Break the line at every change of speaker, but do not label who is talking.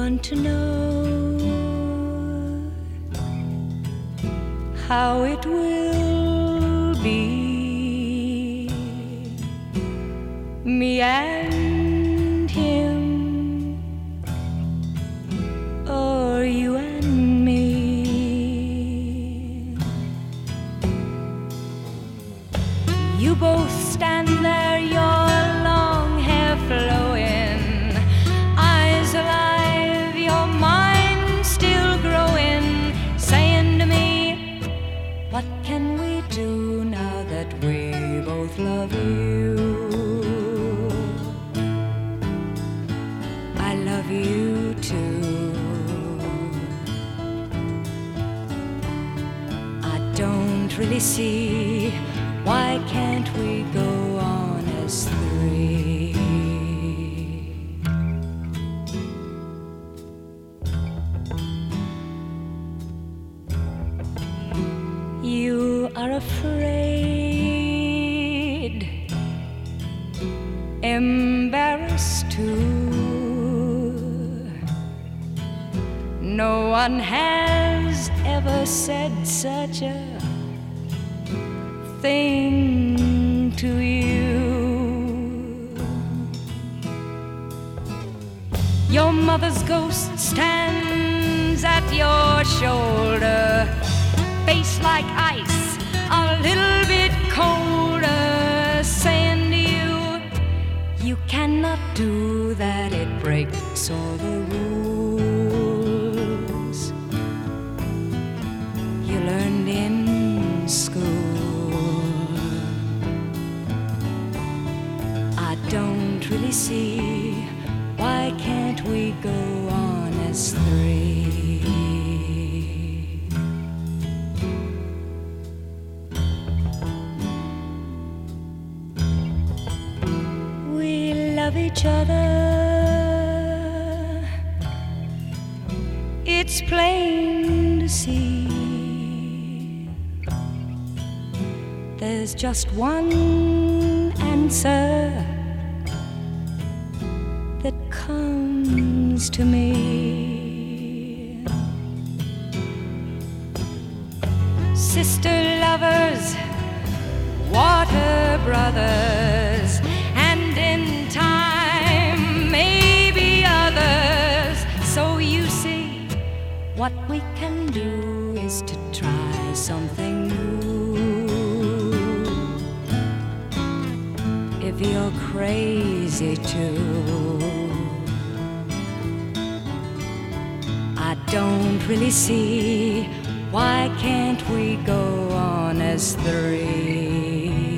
want to know how it will be, me and him, or you and me. You both stand there, your long hair flowing, eyes alive, your mind still growing, saying to me, what can we do now that we both love you? I love you too. I don't really see, why can't we go on as three? You are afraid, embarrassed too. No one has ever said such a thing to you. Your mother's ghost stands at your shoulder, face like ice, a little bit colder, saying to you, you cannot do that, it breaks all the rules you learned in school. I don't really see, why can't we go on as three? We love each other, it's plain to see. There's just one answer that comes to me. Sister lovers, water brothers, and in time maybe others. So you see, what we can do is to try something new. If you're crazy too, I don't really see, why can't we go on as three?